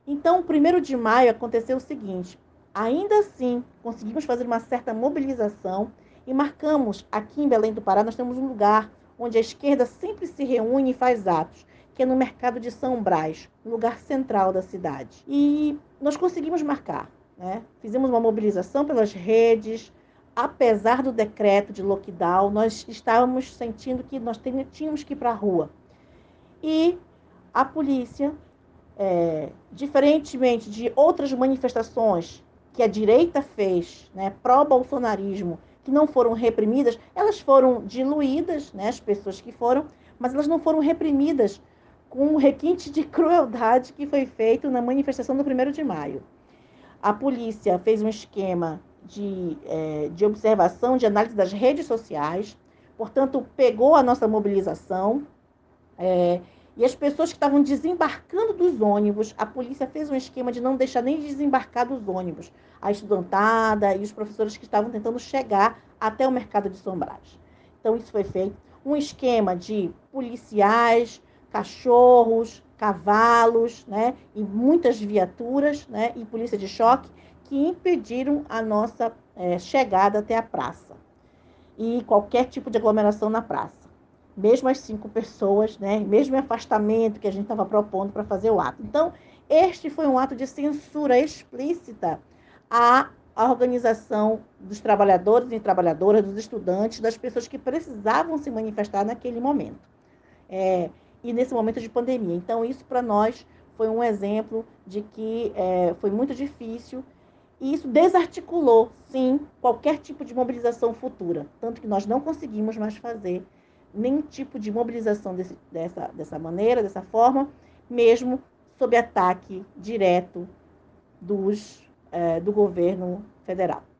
Então, o 1º de maio aconteceu o seguinte: ainda assim, conseguimos fazer uma certa mobilização e marcamos, aqui em Belém do Pará, nós temos um lugar onde a esquerda sempre se reúne e faz atos, que é no Mercado de São Brás, um lugar central da cidade. E nós conseguimos marcar, né? Fizemos uma mobilização pelas redes, apesar do decreto de lockdown, nós estávamos sentindo que nós tínhamos que ir para a rua. E a polícia, diferentemente de outras manifestações que a direita fez, né, pró-bolsonarismo, que não foram reprimidas, elas foram diluídas, né, as pessoas que foram, mas elas não foram reprimidas com o requinte de crueldade que foi feito na manifestação do 1º de maio. A polícia fez um esquema de observação, de análise das redes sociais, portanto, pegou a nossa mobilização, e as pessoas que estavam desembarcando dos ônibus, a polícia fez um esquema de não deixar nem desembarcar dos ônibus a estudantada e os professores que estavam tentando chegar até o mercado de São Brás. Então, isso foi feito. Um esquema de policiais, cachorros, cavalos, né, e muitas viaturas, né, e polícia de choque, que impediram a nossa chegada até a praça e qualquer tipo de aglomeração na praça. Mesmo as 5 pessoas, né? Mesmo o afastamento que a gente estava propondo para fazer o ato. Então, este foi um ato de censura explícita à organização dos trabalhadores e trabalhadoras, dos estudantes, das pessoas que precisavam se manifestar naquele momento. E nesse momento de pandemia. Então, isso para nós foi um exemplo de que foi muito difícil e isso desarticulou, sim, qualquer tipo de mobilização futura. Tanto que nós não conseguimos mais fazer nenhum tipo de mobilização dessa maneira, dessa forma, mesmo sob ataque direto do governo federal.